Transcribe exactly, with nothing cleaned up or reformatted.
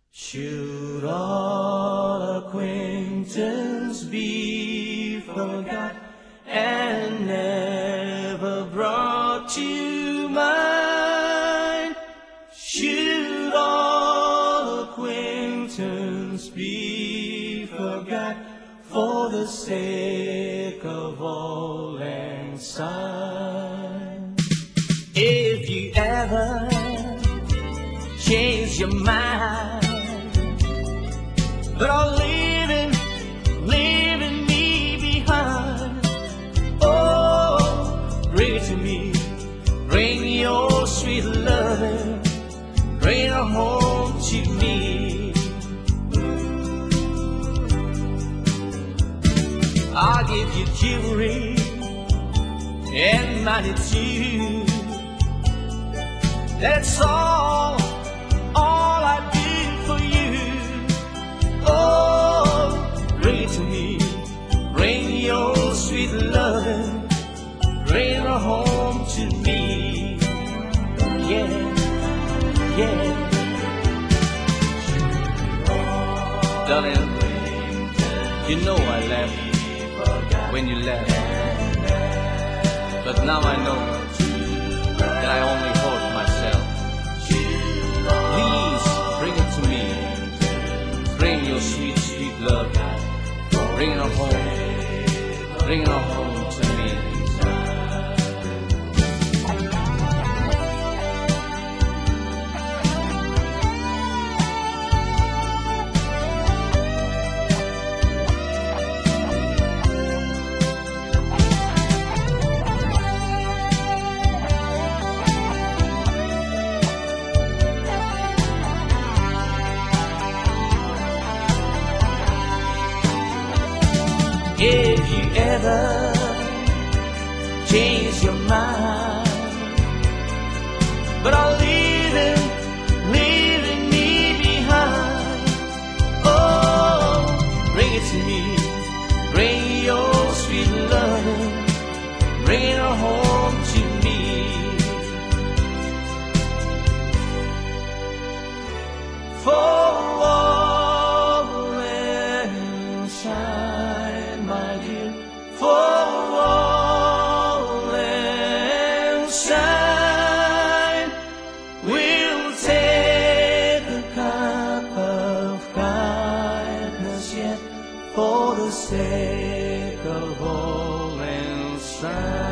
Should all acquaintance be forgot and never brought to mind? Should all acquaintance be forgot for the sake of all and sign? If you ever change your mind, but are leaving, leaving me behind, oh, bring it to me, bring your sweet loving, bring it home to me. I'll give you jewelry and money too. That's all, all I do for you. Oh, bring it to me, bring your sweet loving, bring it home to me. Yeah, yeah. Darling, you know I left when you left, but now I know that I only hurt myself. Please bring it to me, bring your sweet, sweet love, bring it home, bring it home to me. If you ever change your mind, but are leaving, leaving me behind, oh, bring it to me, bring your sweet loving, bring it home to me. For all and shine, my dear, for all and shine, we'll take a cup of kindness yet, for the sake of all and shine.